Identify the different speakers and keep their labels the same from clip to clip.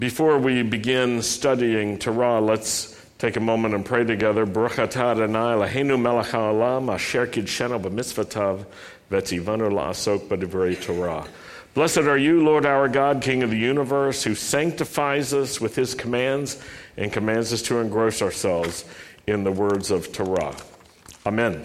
Speaker 1: Before we begin studying Torah, let's take a moment and pray together. Baruch atah Adonai Eloheinu melech haolam asher kidshenu b'mitzvotav v'tzivanu la'asok b'divrei Torah. Blessed are you, Lord our God, King of the universe, who sanctifies us with his commands and commands us to engross ourselves in the words of Torah. Amen.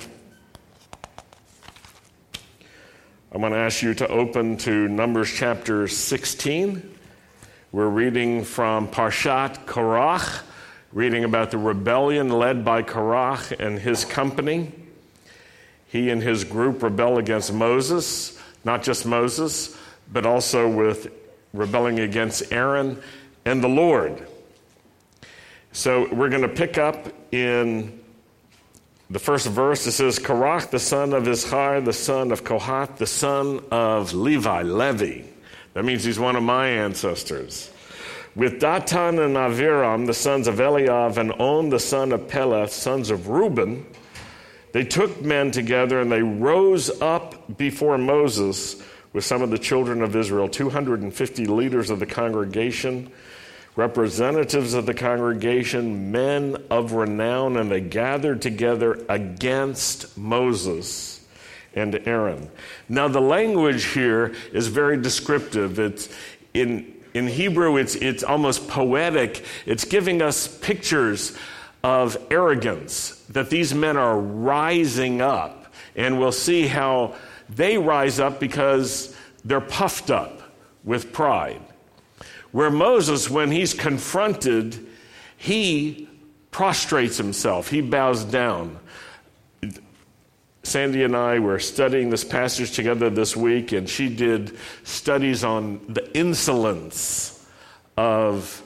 Speaker 1: I'm going to ask you to open to Numbers chapter 16. We're reading from Parshat Korach, reading about the rebellion led by Korach and his company. He and his group rebel against Moses, not just Moses, but also with rebelling against Aaron and the Lord. So we're going to pick up in the first verse. It says, Korach, the son of Izhar, the son of Kohath, the son of Levi. That means he's one of my ancestors. With Datan and Aviram, the sons of Eliav, and On, the son of Peleth, sons of Reuben, they took men together and they rose up before Moses with some of the children of Israel, 250 leaders of the congregation, representatives of the congregation, men of renown, and they gathered together against Moses and Aaron. Now, the language here is very descriptive. It's in Hebrew, it's almost poetic. It's giving us pictures of arrogance, that these men are rising up. And we'll see how they rise up because they're puffed up with pride. Where Moses, when he's confronted, he prostrates himself. He bows down. Sandy and I were studying this passage together this week, and she did studies on the insolence of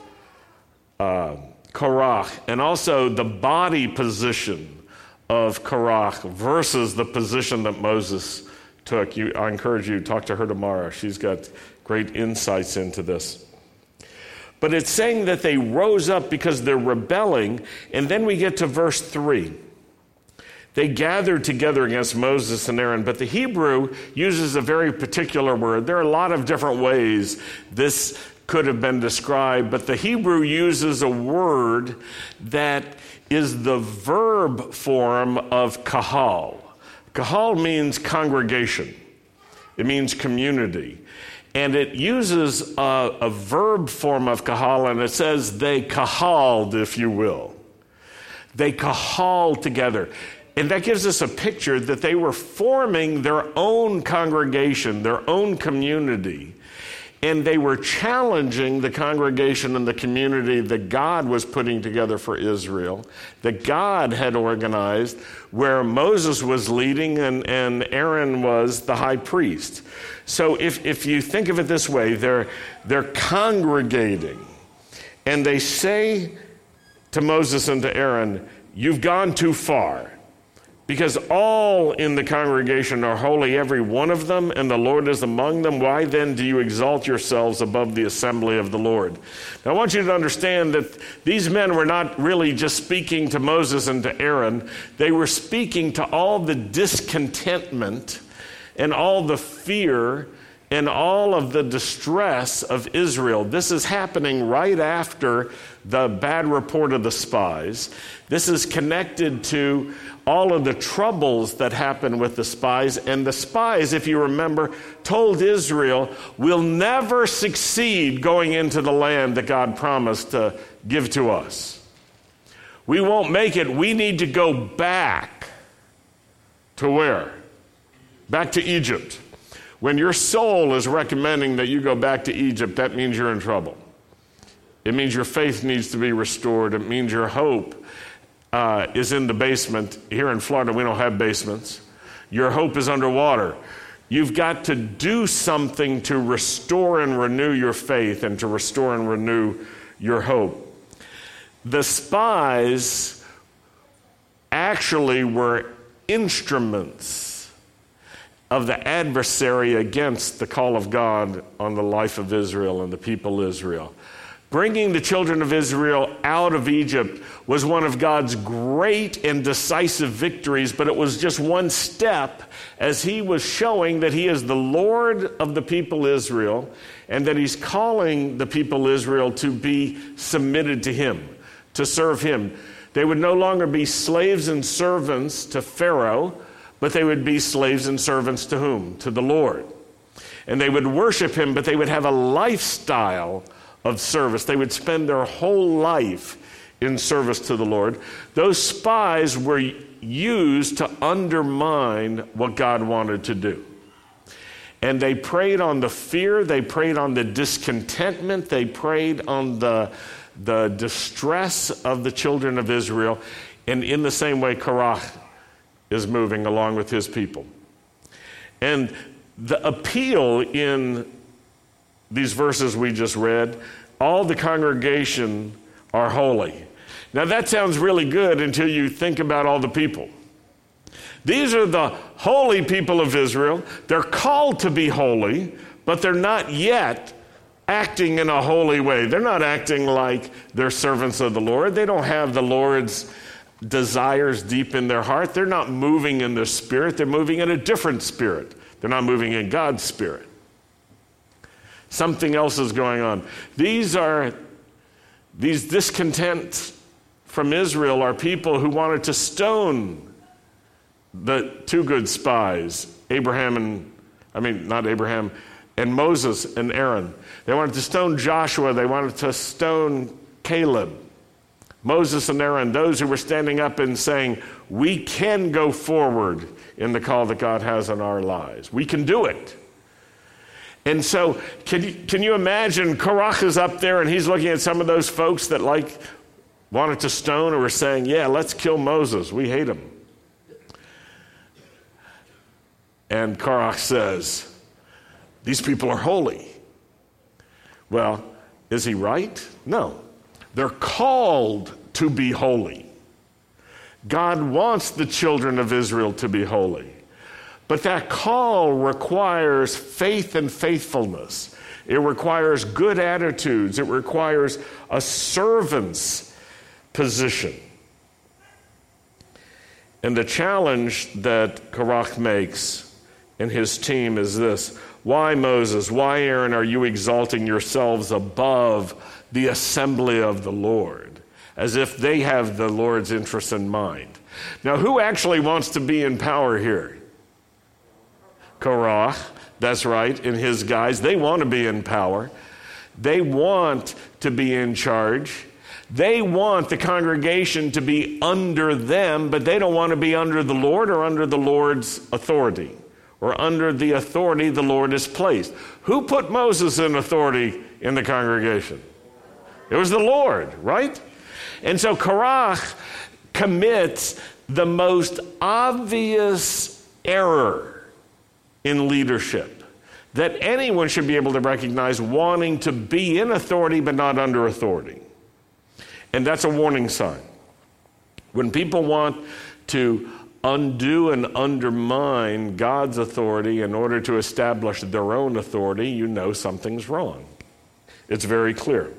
Speaker 1: Korach and also the body position of Korach versus the position that Moses took. I encourage you to talk to her tomorrow. She's got great insights into this. But it's saying that they rose up because they're rebelling, and then we get to verse 3. They gathered together against Moses and Aaron, but the Hebrew uses a very particular word. There are a lot of different ways this could have been described, but the Hebrew uses a word that is the verb form of kahal. Kahal means congregation. It means community. And it uses a verb form of kahal, and it says they kahaled, if you will. They kahaled together. And that gives us a picture that they were forming their own congregation, their own community. And they were challenging the congregation and the community that God was putting together for Israel, that God had organized, where Moses was leading and Aaron was the high priest. So if you think of it this way, they're congregating. And they say to Moses and to Aaron, you've gone too far. Because all in the congregation are holy, every one of them, and the Lord is among them. Why then do you exalt yourselves above the assembly of the Lord? Now I want you to understand that these men were not really just speaking to Moses and to Aaron. They were speaking to all the discontentment and all the fear and all of the distress of Israel. This is happening right after the bad report of the spies. This is connected to all of the troubles that happened with the spies. And the spies, if you remember, told Israel, we'll never succeed going into the land that God promised to give to us. We won't make it. We need to go back to where? Back to Egypt. When your soul is recommending that you go back to Egypt, that means you're in trouble. It means your faith needs to be restored. It means your hope is in the basement. Here in Florida, we don't have basements. Your hope is underwater. You've got to do something to restore and renew your faith and to restore and renew your hope. The spies actually were instruments of the adversary against the call of God on the life of Israel and the people Israel. Bringing the children of Israel out of Egypt was one of God's great and decisive victories, but it was just one step as he was showing that he is the Lord of the people Israel and that he's calling the people Israel to be submitted to him, to serve him. They would no longer be slaves and servants to Pharaoh, but they would be slaves and servants to whom? To the Lord. And they would worship him, but they would have a lifestyle of service. They would spend their whole life in service to the Lord. Those spies were used to undermine what God wanted to do. And they preyed on the fear, they preyed on the discontentment, they preyed on the distress of the children of Israel. And in the same way, Korach is moving along with his people. And the appeal in these verses we just read, all the congregation are holy. Now that sounds really good until you think about all the people. These are the holy people of Israel. They're called to be holy, but they're not yet acting in a holy way. They're not acting like they're servants of the Lord. They don't have the Lord's desires deep in their heart. They're not moving in the Spirit. They're moving in a different spirit. They're not moving in God's Spirit. Something else is going on. These discontents from Israel are people who wanted to stone the two good spies, not Abraham, and Moses and Aaron. They wanted to stone Joshua. They wanted to stone Caleb. Moses and Aaron, those who were standing up and saying, we can go forward in the call that God has on our lives. We can do it. And so, can you imagine Korach is up there and he's looking at some of those folks that wanted to stone or were saying, yeah, let's kill Moses. We hate him. And Korach says, these people are holy. Well, is he right? No. They're called to be holy. God wants the children of Israel to be holy. But that call requires faith and faithfulness. It requires good attitudes. It requires a servant's position. And the challenge that Korach makes in his team is this: why, Moses, why, Aaron, are you exalting yourselves above the assembly of the Lord, as if they have the Lord's interests in mind? Now, who actually wants to be in power here? Korach, that's right, in his guise. They want to be in power. They want to be in charge. They want the congregation to be under them, but they don't want to be under the Lord or under the Lord's authority or under the authority the Lord has placed. Who put Moses in authority in the congregation? It was the Lord, right? And so Korach commits the most obvious error in leadership that anyone should be able to recognize, wanting to be in authority but not under authority. And that's a warning sign. When people want to undo and undermine God's authority in order to establish their own authority, you know something's wrong. It's very clear.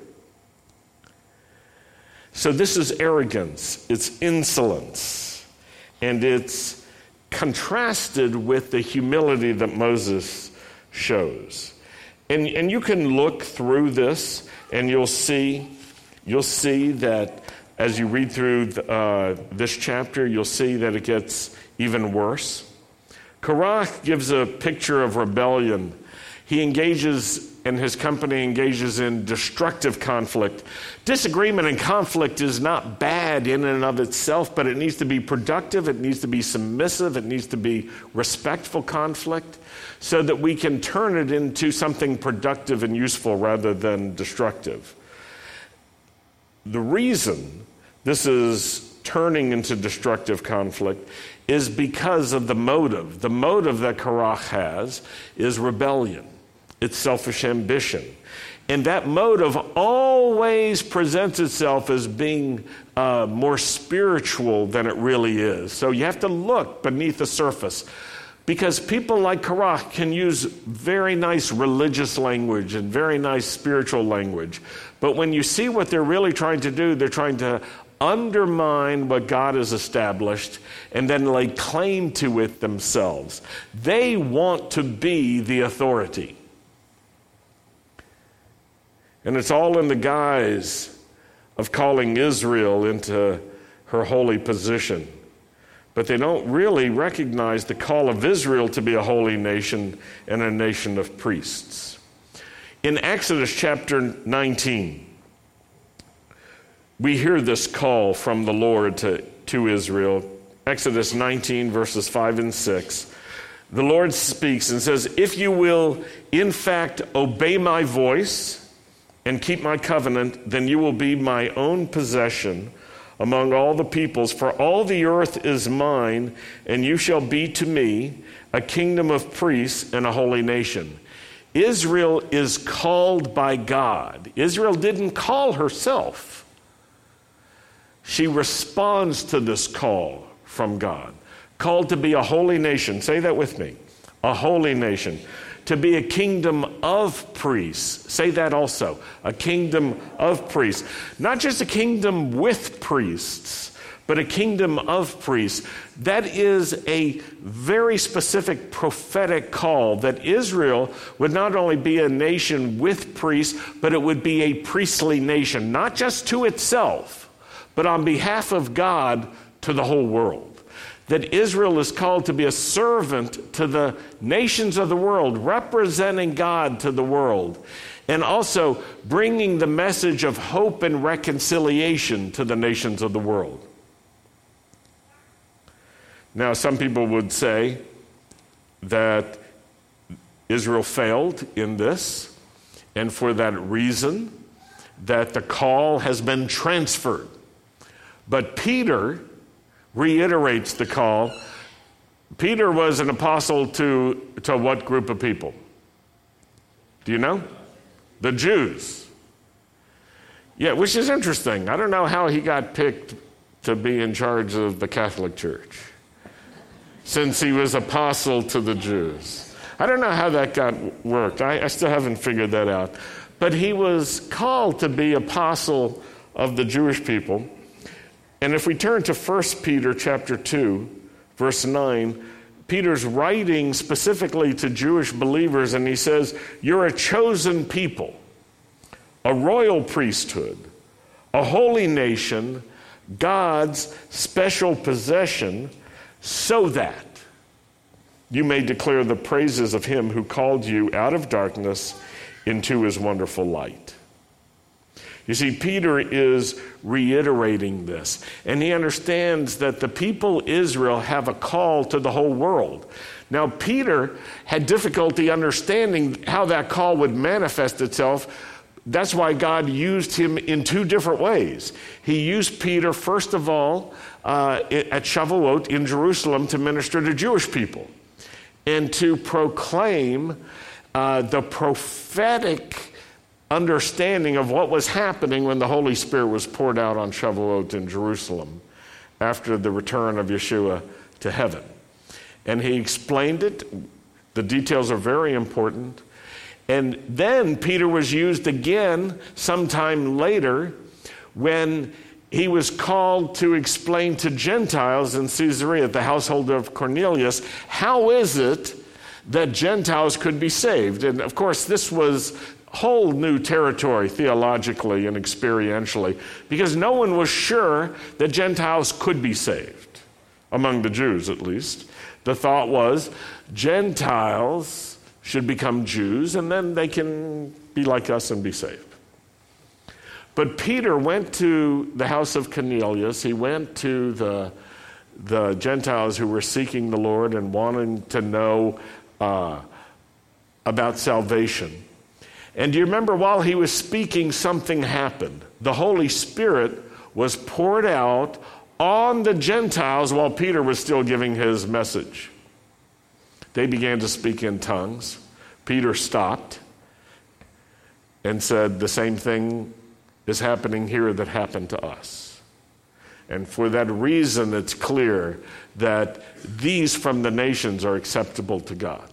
Speaker 1: So this is arrogance, it's insolence, and it's contrasted with the humility that Moses shows. And you can look through this and you'll see that as you read through this chapter, you'll see that it gets even worse. Korach gives a picture of rebellion. He engages, and his company engages in destructive conflict. Disagreement and conflict is not bad in and of itself, but it needs to be productive, it needs to be submissive, it needs to be respectful conflict, so that we can turn it into something productive and useful rather than destructive. The reason this is turning into destructive conflict is because of the motive. The motive that Korach has is rebellion. It's selfish ambition. And that motive always presents itself as being more spiritual than it really is. So you have to look beneath the surface, Because people like Korach can use very nice religious language and very nice spiritual language. But when you see what they're really trying to do, they're trying to undermine what God has established and then lay claim to it themselves. They want to be the authority. And it's all in the guise of calling Israel into her holy position. But they don't really recognize the call of Israel to be a holy nation and a nation of priests. In Exodus chapter 19, we hear this call from the Lord to Israel. Exodus 19, verses 5 and 6. The Lord speaks and says, "If you will, in fact, obey my voice and keep my covenant, then you will be my own possession among all the peoples, for all the earth is mine, and you shall be to me a kingdom of priests and a holy nation." Israel is called by God. Israel didn't call herself. She responds to this call from God. Called to be a holy nation. Say that with me. A holy nation. To be a kingdom of priests. Say that also. A kingdom of priests. Not just a kingdom with priests, but a kingdom of priests. That is a very specific prophetic call that Israel would not only be a nation with priests, but it would be a priestly nation, not just to itself, but on behalf of God to the whole world. That Israel is called to be a servant to the nations of the world, representing God to the world, and also bringing the message of hope and reconciliation to the nations of the world. Now, some people would say that Israel failed in this, and for that reason, that the call has been transferred. But Peter reiterates the call. Peter was an apostle to what group of people? Do you know? The Jews. Yeah, which is interesting. I don't know how he got picked to be in charge of the Catholic Church, since he was apostle to the Jews. I don't know how that worked. I still haven't figured that out. But he was called to be apostle of the Jewish people. And if we turn to 1 Peter chapter 2, verse 9, Peter's writing specifically to Jewish believers, and he says, "You're a chosen people, a royal priesthood, a holy nation, God's special possession, so that you may declare the praises of him who called you out of darkness into his wonderful light." You see, Peter is reiterating this, and he understands that the people Israel have a call to the whole world. Now, Peter had difficulty understanding how that call would manifest itself. That's why God used him in two different ways. He used Peter, first of all, at Shavuot in Jerusalem to minister to Jewish people and to proclaim the prophetic understanding of what was happening when the Holy Spirit was poured out on Shavuot in Jerusalem after the return of Yeshua to heaven. And he explained it. The details are very important. And then Peter was used again sometime later when he was called to explain to Gentiles in Caesarea, the household of Cornelius, how is it that Gentiles could be saved? And of course, this was whole new territory theologically and experientially, because no one was sure that Gentiles could be saved, among the Jews at least. The thought was Gentiles should become Jews, and then they can be like us and be saved. But Peter went to the house of Cornelius. He went to the Gentiles who were seeking the Lord and wanting to know about salvation. And do you remember, while he was speaking, something happened. The Holy Spirit was poured out on the Gentiles while Peter was still giving his message. They began to speak in tongues. Peter stopped and said, the same thing is happening here that happened to us. And for that reason, it's clear that these from the nations are acceptable to God.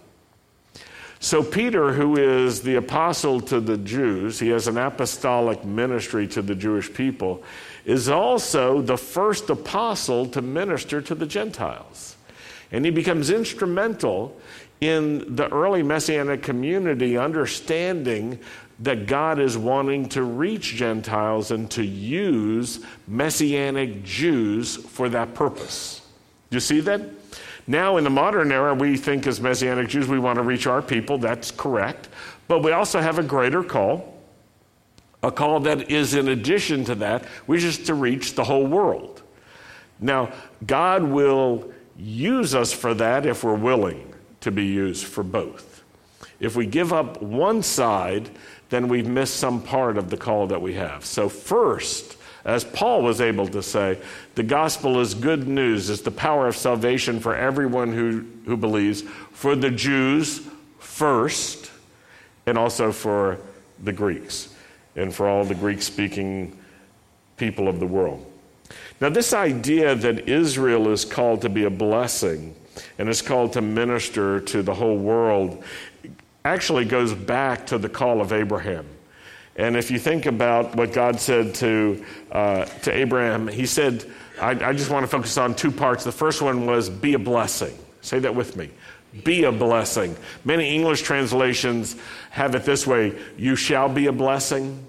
Speaker 1: So Peter, who is the apostle to the Jews, he has an apostolic ministry to the Jewish people, is also the first apostle to minister to the Gentiles. And he becomes instrumental in the early Messianic community understanding that God is wanting to reach Gentiles and to use Messianic Jews for that purpose. Do you see that? Now in the modern era, we think as Messianic Jews, we want to reach our people. That's correct. But we also have a greater call, a call that is in addition to that, which is to reach the whole world. Now, God will use us for that if we're willing to be used for both. If we give up one side, then we've missed some part of the call that we have. So first, as Paul was able to say, the gospel is good news. It's the power of salvation for everyone who believes, for the Jews first, and also for the Greeks, and for all the Greek-speaking people of the world. Now, this idea that Israel is called to be a blessing and is called to minister to the whole world actually goes back to the call of Abraham. And if you think about what God said to Abraham, he said, I just want to focus on two parts. The first one was, be a blessing. Say that with me. Be a blessing. Many English translations have it this way, you shall be a blessing.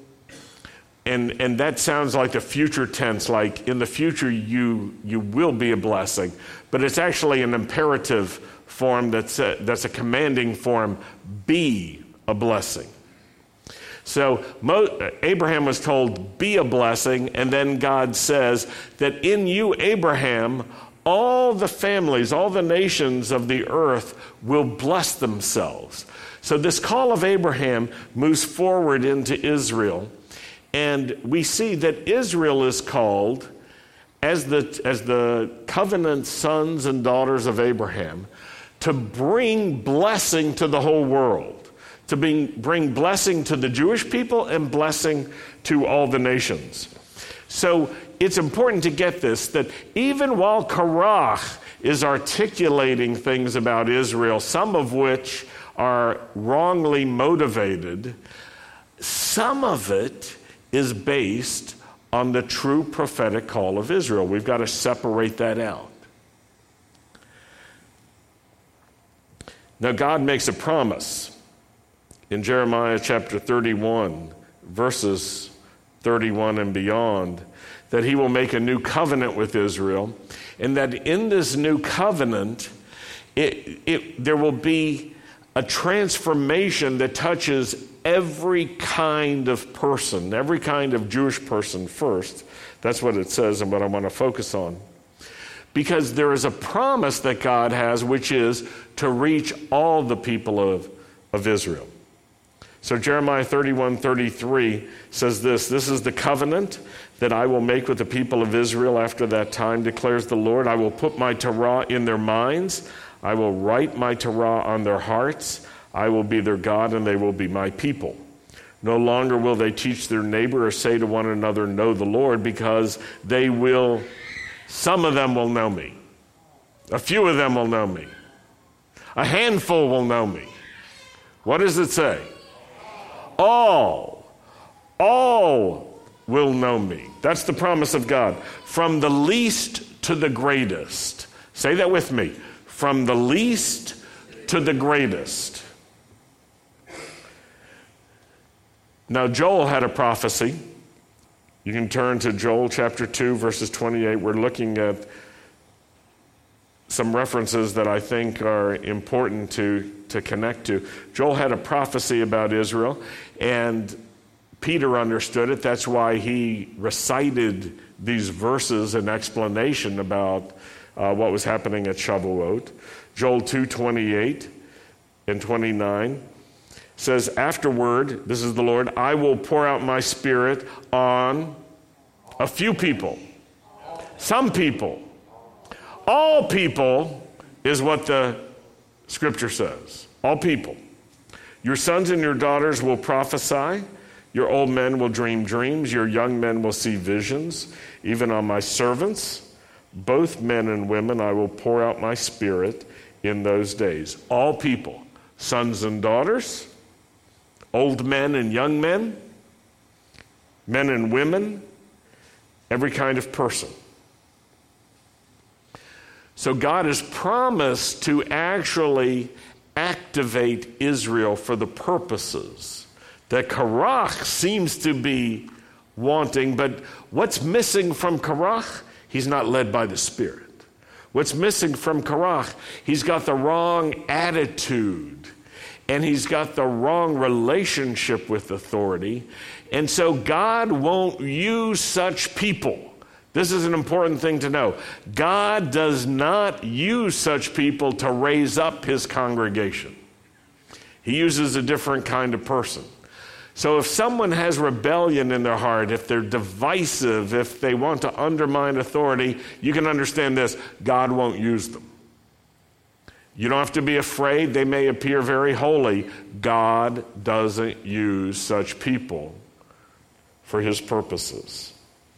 Speaker 1: And that sounds like the future tense, like in the future you will be a blessing. But it's actually an imperative form that's a commanding form, be a blessing. So Abraham was told, be a blessing, and then God says that in you, Abraham, all the families, all the nations of the earth will bless themselves. So this call of Abraham moves forward into Israel, and we see that Israel is called as the covenant sons and daughters of Abraham to bring blessing to the whole world. To bring blessing to the Jewish people and blessing to all the nations. So it's important to get this, that even while Korach is articulating things about Israel, some of which are wrongly motivated, some of it is based on the true prophetic call of Israel. We've got to separate that out. Now, God makes a promise in Jeremiah chapter 31, verses 31 and beyond, that he will make a new covenant with Israel, and that in this new covenant, there will be a transformation that touches every kind of person, every kind of Jewish person first. That's what it says and what I want to focus on. Because there is a promise that God has, which is to reach all the people of Israel. So Jeremiah 31:33 says this is the covenant that I will make with the people of Israel after that time, declares the Lord. I will put my Torah in their minds. I will write my Torah on their hearts. I will be their God, and they will be my people. No longer will they teach their neighbor or say to one another, know the Lord, because some of them will know me. A few of them will know me. A handful will know me. What does it say? All will know me. That's the promise of God. From the least to the greatest. Say that with me. From the least to the greatest. Now, Joel had a prophecy. You can turn to Joel chapter 2, verses 28. We're looking at some references that I think are important to connect to. Joel had a prophecy about Israel, and Peter understood it. That's why he recited these verses in explanation about what was happening at Shavuot. Joel 2:28 and 29 says, afterward, this is the Lord, I will pour out my spirit on a few people, some people. All people is what the scripture says. All people. Your sons and your daughters will prophesy. Your old men will dream dreams. Your young men will see visions. Even on my servants, both men and women, I will pour out my Spirit in those days. All people, sons and daughters, old men and young men, men and women, every kind of person. So God has promised to actually activate Israel for the purposes that Korach seems to be wanting. But what's missing from Korach? He's not led by the Spirit. What's missing from Korach? He's got the wrong attitude, and he's got the wrong relationship with authority. And so God won't use such people. This is an important thing to know. God does not use such people to raise up his congregation. He uses a different kind of person. So if someone has rebellion in their heart, if they're divisive, if they want to undermine authority, you can understand this: God won't use them. You don't have to be afraid. They may appear very holy. God doesn't use such people for his purposes.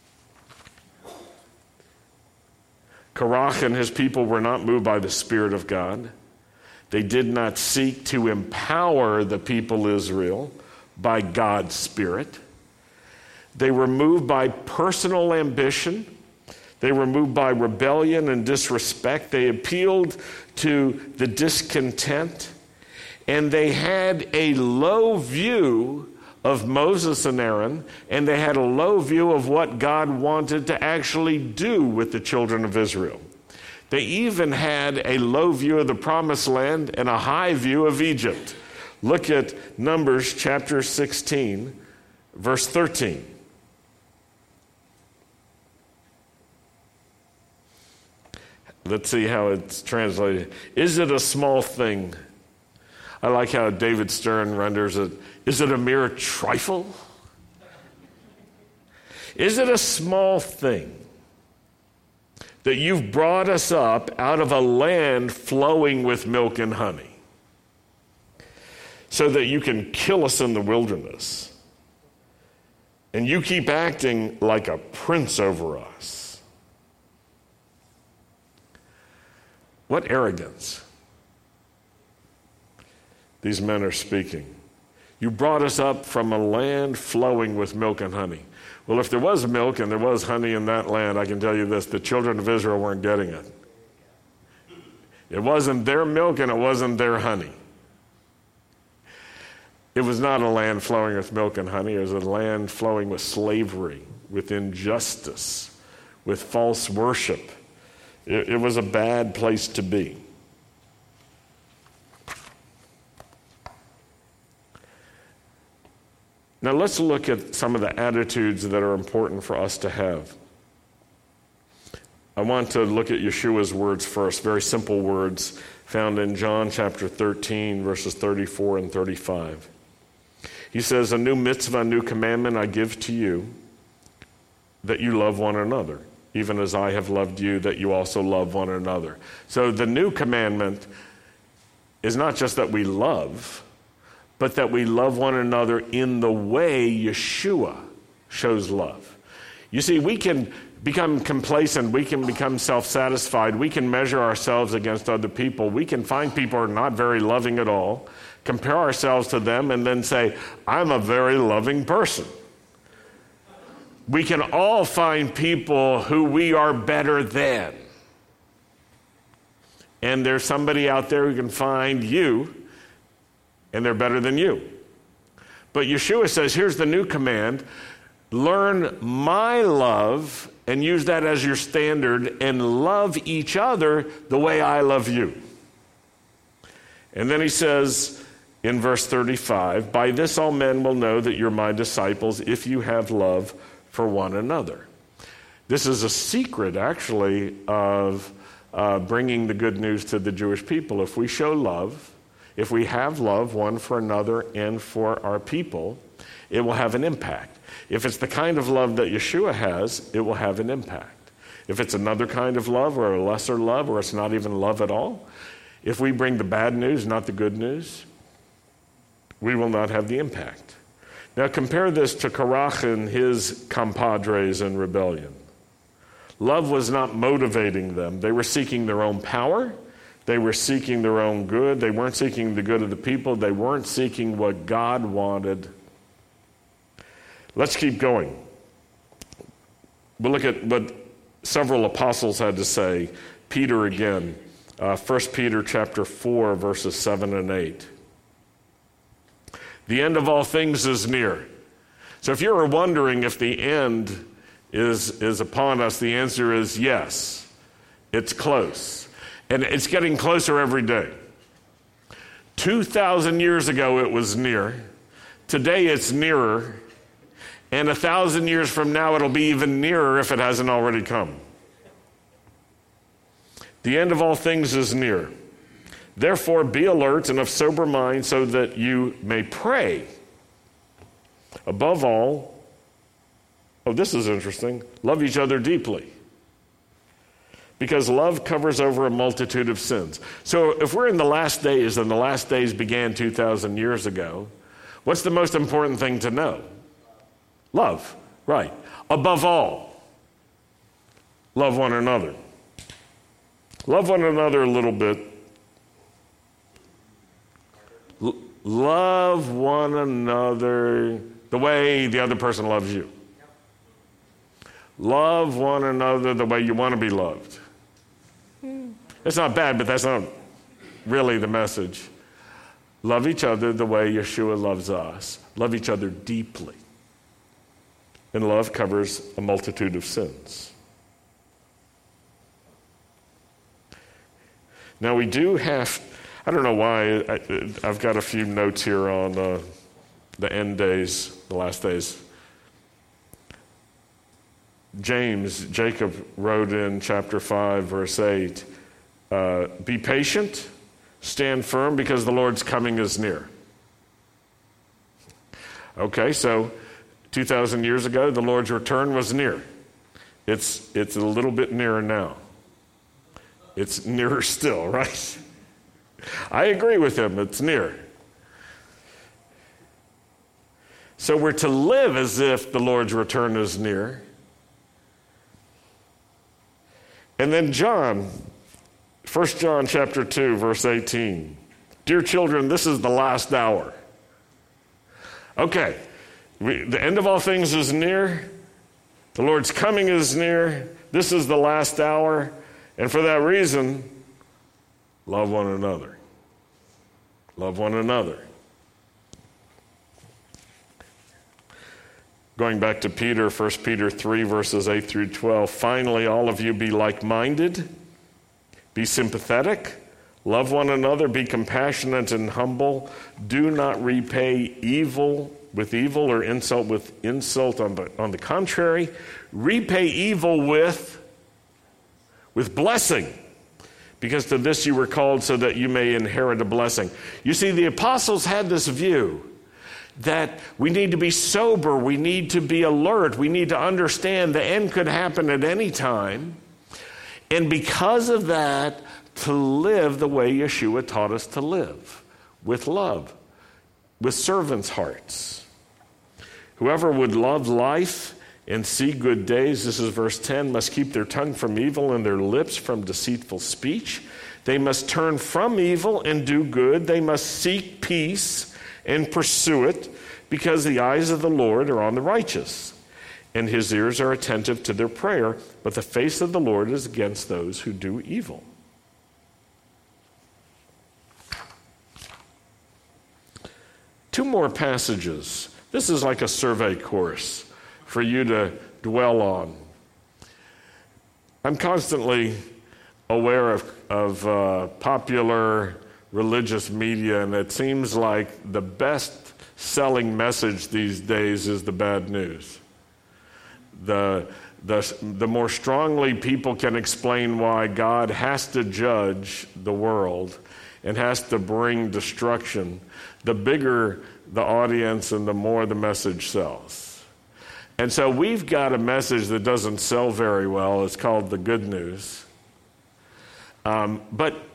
Speaker 1: Korach and his people were not moved by the Spirit of God. They did not seek to empower the people Israel by God's Spirit. They were moved by personal ambition. They were moved by rebellion and disrespect. They appealed to the discontent. And they had a low view of Moses and Aaron, and they had a low view of what God wanted to actually do with the children of Israel. They even had a low view of the Promised Land and a high view of Egypt. Look at Numbers chapter 16, verse 13. Let's see how it's translated. Is it a small thing? I like how David Stern renders it. Is it a mere trifle? Is it a small thing that you've brought us up out of a land flowing with milk and honey so that you can kill us in the wilderness? And you keep acting like a prince over us. What arrogance these men are speaking. You brought us up from a land flowing with milk and honey. Well, if there was milk and there was honey in that land, I can tell you this: the children of Israel weren't getting it. It wasn't their milk and it wasn't their honey. It was not a land flowing with milk and honey. It was a land flowing with slavery, with injustice, with false worship. It was a bad place to be. Now let's look at some of the attitudes that are important for us to have. I want to look at Yeshua's words first, very simple words found in John chapter 13, verses 34 and 35. He says, "A new mitzvah, a new commandment I give to you, that you love one another, even as I have loved you, that you also love one another." So the new commandment is not just that we love, but that we love one another in the way Yeshua shows love. You see, we can become complacent, we can become self-satisfied, we can measure ourselves against other people, we can find people who are not very loving at all, compare ourselves to them, and then say, I'm a very loving person. We can all find people who we are better than. And there's somebody out there who can find you, and they're better than you. But Yeshua says, here's the new command: learn my love and use that as your standard and love each other the way I love you. And then he says in verse 35, by this all men will know that you're my disciples if you have love for one another. This is a secret, actually, of bringing the good news to the Jewish people. If we show love, if we have love one for another and for our people, it will have an impact. If it's the kind of love that Yeshua has, it will have an impact. If it's another kind of love or a lesser love, or it's not even love at all, if we bring the bad news, not the good news, we will not have the impact. Now compare this to Korach and his compadres in rebellion. Love was not motivating them. They were seeking their own power. They were seeking their own good. They weren't seeking the good of the people. They weren't seeking what God wanted. Let's keep going. We'll look at what several apostles had to say. Peter again, 1 Peter chapter 4, verses 7 and 8. The end of all things is near. So if you're wondering if the end is upon us, the answer is yes. It's close. And it's getting closer every day. 2,000 years ago it was near. Today it's nearer. And 1,000 years from now it'll be even nearer if it hasn't already come. The end of all things is near. Therefore, be alert and of sober mind so that you may pray. Above all, this is interesting, love each other deeply. Because love covers over a multitude of sins. So if we're in the last days and the last days began 2,000 years ago, what's the most important thing to know? Love, right. Above all, love one another. Love one another a little bit. Love one another the way the other person loves you. Love one another the way you want to be loved. It's not bad, but that's not really the message. Love each other the way Yeshua loves us. Love each other deeply. And love covers a multitude of sins. Now we do have, I don't know why, I've got a few notes here on the end days, the last days. Jacob wrote in chapter 5, verse 8, be patient, stand firm, because the Lord's coming is near. Okay, so 2,000 years ago, the Lord's return was near. It's a little bit nearer now. It's nearer still, right? I agree with him, it's near. So we're to live as if the Lord's return is near. And then John, 1 John chapter 2, verse 18. Dear children, this is the last hour. Okay, the end of all things is near. The Lord's coming is near. This is the last hour. And for that reason, love one another. Love one another. Going back to Peter, 1 Peter 3, verses 8 through 12. Finally, all of you be like-minded, be sympathetic, love one another, be compassionate and humble. Do not repay evil with evil or insult with insult. On the contrary, repay evil with blessing, because to this you were called so that you may inherit a blessing. You see, the apostles had this view that we need to be sober, we need to be alert, we need to understand the end could happen at any time. And because of that, to live the way Yeshua taught us to live, with love, with servants' hearts. Whoever would love life and see good days, this is verse 10, must keep their tongue from evil and their lips from deceitful speech. They must turn from evil and do good. They must seek peace and pursue it, because the eyes of the Lord are on the righteous, and his ears are attentive to their prayer, but the face of the Lord is against those who do evil. Two more passages. This is like a survey course for you to dwell on. I'm constantly aware of popular religious media, and it seems like the best-selling message these days is the bad news. The more strongly people can explain why God has to judge the world and has to bring destruction, the bigger the audience and the more the message sells. And so we've got a message that doesn't sell very well. It's called the good news. But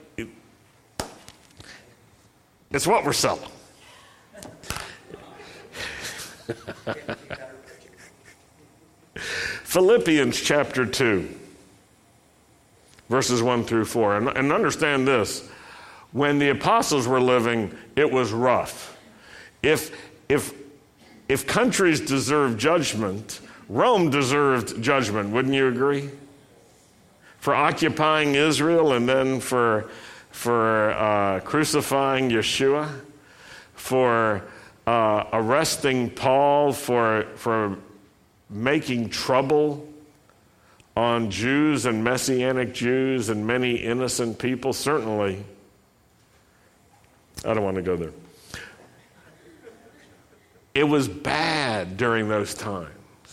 Speaker 1: it's what we're selling. Philippians chapter 2, verses 1 through 4. And understand this. When the apostles were living, it was rough. If countries deserved judgment, Rome deserved judgment. Wouldn't you agree? For occupying Israel and then for crucifying Yeshua, for arresting Paul, for making trouble on Jews and Messianic Jews and many innocent people. Certainly, I don't want to go there. It was bad during those times.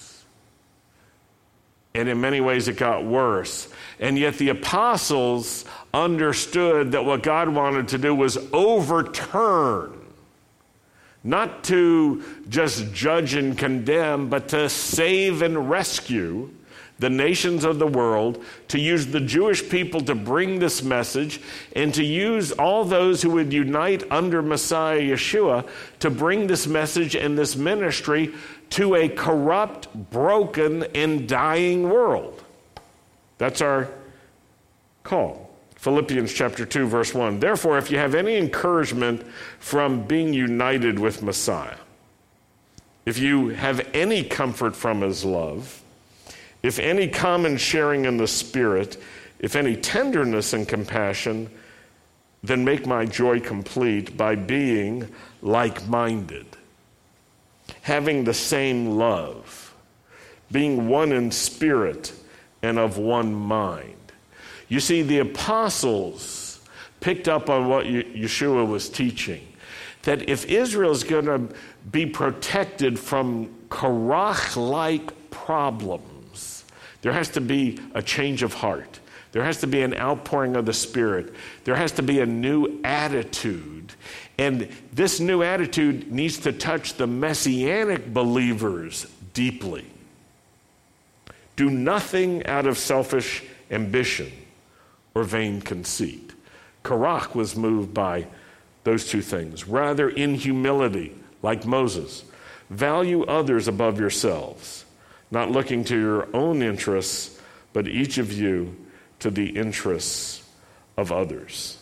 Speaker 1: And in many ways it got worse. And yet the apostles understood that what God wanted to do was overturn, not to just judge and condemn, but to save and rescue the nations of the world, to use the Jewish people to bring this message, and to use all those who would unite under Messiah Yeshua to bring this message and this ministry to a corrupt, broken, and dying world. That's our call. Philippians chapter 2, verse 1. Therefore, if you have any encouragement from being united with Messiah, if you have any comfort from his love, if any common sharing in the Spirit, if any tenderness and compassion, then make my joy complete by being like-minded, having the same love, being one in spirit and of one mind. You see, the apostles picked up on what Yeshua was teaching, that if Israel is going to be protected from Korach-like problems, there has to be a change of heart. There has to be an outpouring of the Spirit. There has to be a new attitude. And this new attitude needs to touch the Messianic believers deeply. Do nothing out of selfish ambition or vain conceit. Korach was moved by those two things. Rather, in humility, like Moses, value others above yourselves, not looking to your own interests, but each of you to the interests of others.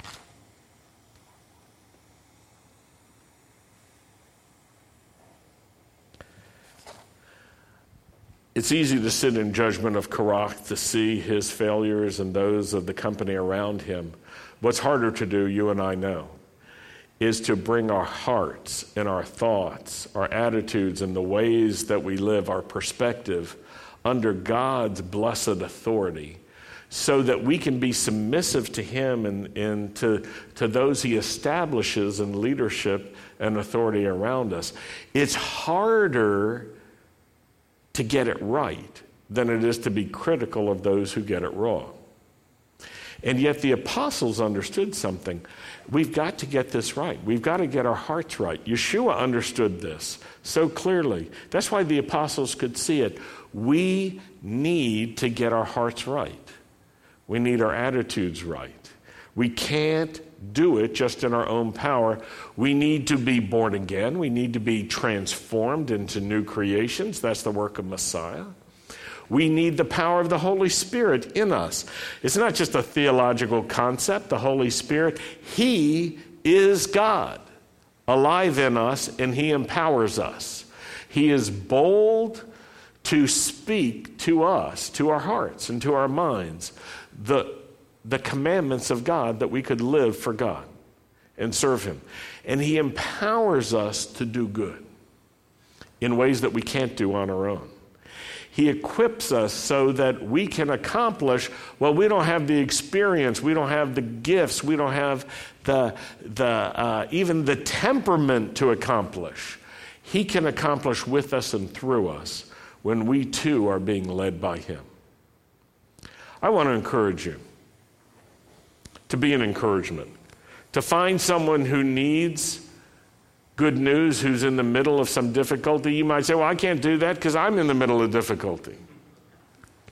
Speaker 1: It's easy to sit in judgment of Korach, to see his failures and those of the company around him. What's harder to do, you and I know, is to bring our hearts and our thoughts, our attitudes, and the ways that we live, our perspective, under God's blessed authority, so that we can be submissive to him and to those he establishes in leadership and authority around us. It's harder to get it right than it is to be critical of those who get it wrong. And yet the apostles understood something. We've got to get this right. We've got to get our hearts right. Yeshua understood this so clearly. That's why the apostles could see it. We need to get our hearts right. We need our attitudes right. We can't do it just in our own power. We need to be born again. We need to be transformed into new creations. That's the work of Messiah. We need the power of the Holy Spirit in us. It's not just a theological concept, the Holy Spirit. He is God, alive in us, and he empowers us. He is bold to speak to us, to our hearts and to our minds, the commandments of God, that we could live for God and serve him. And he empowers us to do good in ways that we can't do on our own. He equips us so that we can accomplish, well, we don't have the experience, we don't have the gifts, we don't have even the temperament to accomplish. He can accomplish with us and through us when we too are being led by him. I want to encourage you to be an encouragement, to find someone who needs good news, who's in the middle of some difficulty. You might say, well, I can't do that because I'm in the middle of difficulty.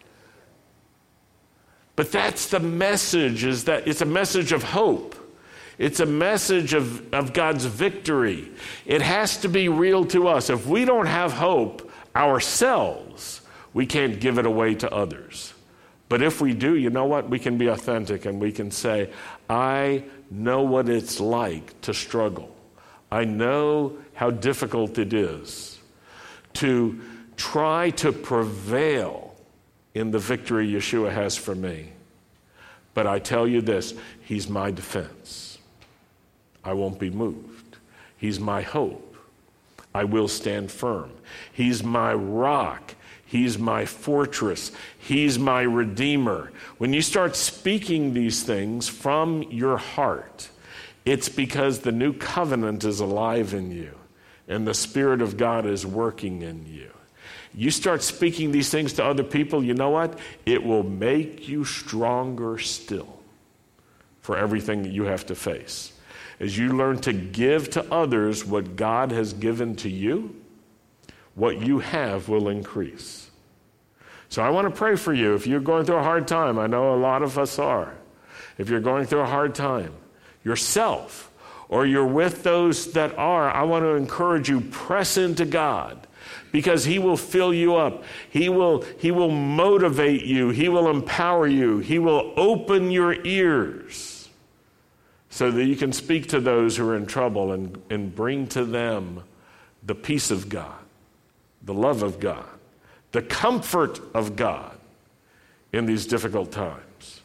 Speaker 1: But that's the message, is that it's a message of hope. It's a message of God's victory. It has to be real to us. If we don't have hope ourselves, we can't give it away to others. But if we do, you know what? We can be authentic and we can say, I know what it's like to struggle. I know how difficult it is to try to prevail in the victory Yeshua has for me. But I tell you this, he's my defense. I won't be moved. He's my hope. I will stand firm. He's my rock. He's my fortress. He's my redeemer. When you start speaking these things from your heart, it's because the new covenant is alive in you and the Spirit of God is working in you. You start speaking these things to other people, you know what? It will make you stronger still for everything that you have to face. As you learn to give to others what God has given to you, what you have will increase. So I want to pray for you. If you're going through a hard time, I know a lot of us are. If you're going through a hard time yourself, or you're with those that are, I want to encourage you, press into God, because he will fill you up. He will motivate you. He will empower you. He will open your ears so that you can speak to those who are in trouble and bring to them the peace of God, the love of God, the comfort of God in these difficult times.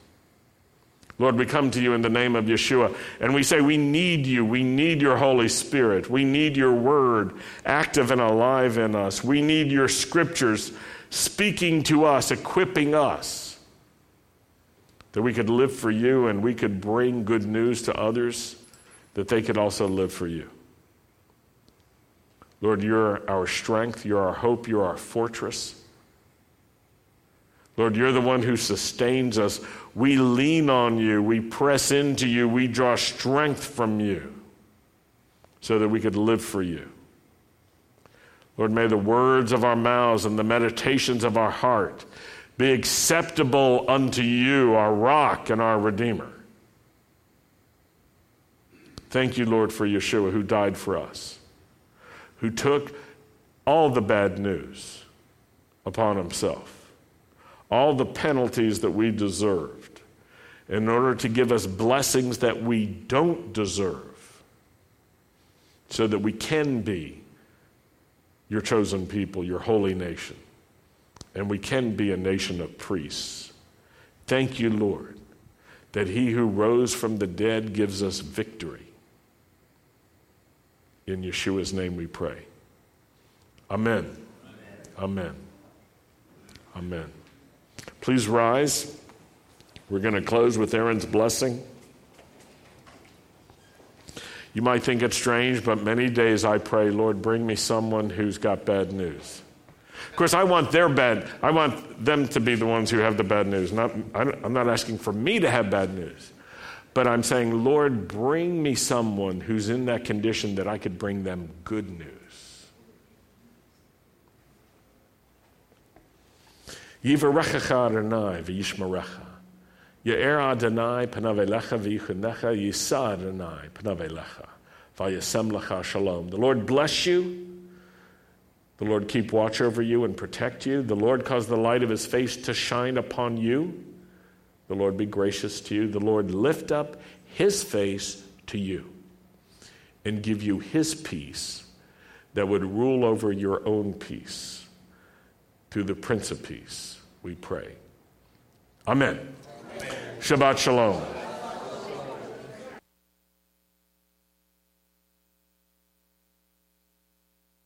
Speaker 1: Lord, we come to you in the name of Yeshua, and we say we need you. We need your Holy Spirit. We need your word active and alive in us. We need your scriptures speaking to us, equipping us, that we could live for you and we could bring good news to others, that they could also live for you. Lord, you're our strength, you're our hope, you're our fortress. Lord, you're the one who sustains us. We lean on you, we press into you, we draw strength from you so that we could live for you. Lord, may the words of our mouths and the meditations of our heart be acceptable unto you, our rock and our redeemer. Thank you, Lord, for Yeshua, who died for us, who took all the bad news upon himself, all the penalties that we deserved, in order to give us blessings that we don't deserve, so that we can be your chosen people, your holy nation, and we can be a nation of priests. Thank you, Lord, that he who rose from the dead gives us victory. In Yeshua's name we pray. Amen. Amen. Amen. Please rise. We're going to close with Aaron's blessing. You might think it's strange, but many days I pray, Lord, bring me someone who's got bad news. Of course, I want them to be the ones who have the bad news. I'm not asking for me to have bad news. But I'm saying, Lord, bring me someone who's in that condition that I could bring them good news. Yivarechecha Adonai v'yishmerecha. Ye'er Adonai panav elecha v'yichunecha. Yisa Adonai panav elecha v'yasem lecha shalom. The Lord bless you. The Lord keep watch over you and protect you. The Lord cause the light of his face to shine upon you. The Lord be gracious to you. The Lord lift up his face to you and give you his peace that would rule over your own peace. Through the Prince of Peace, we pray. Amen. Amen. Shabbat Shalom.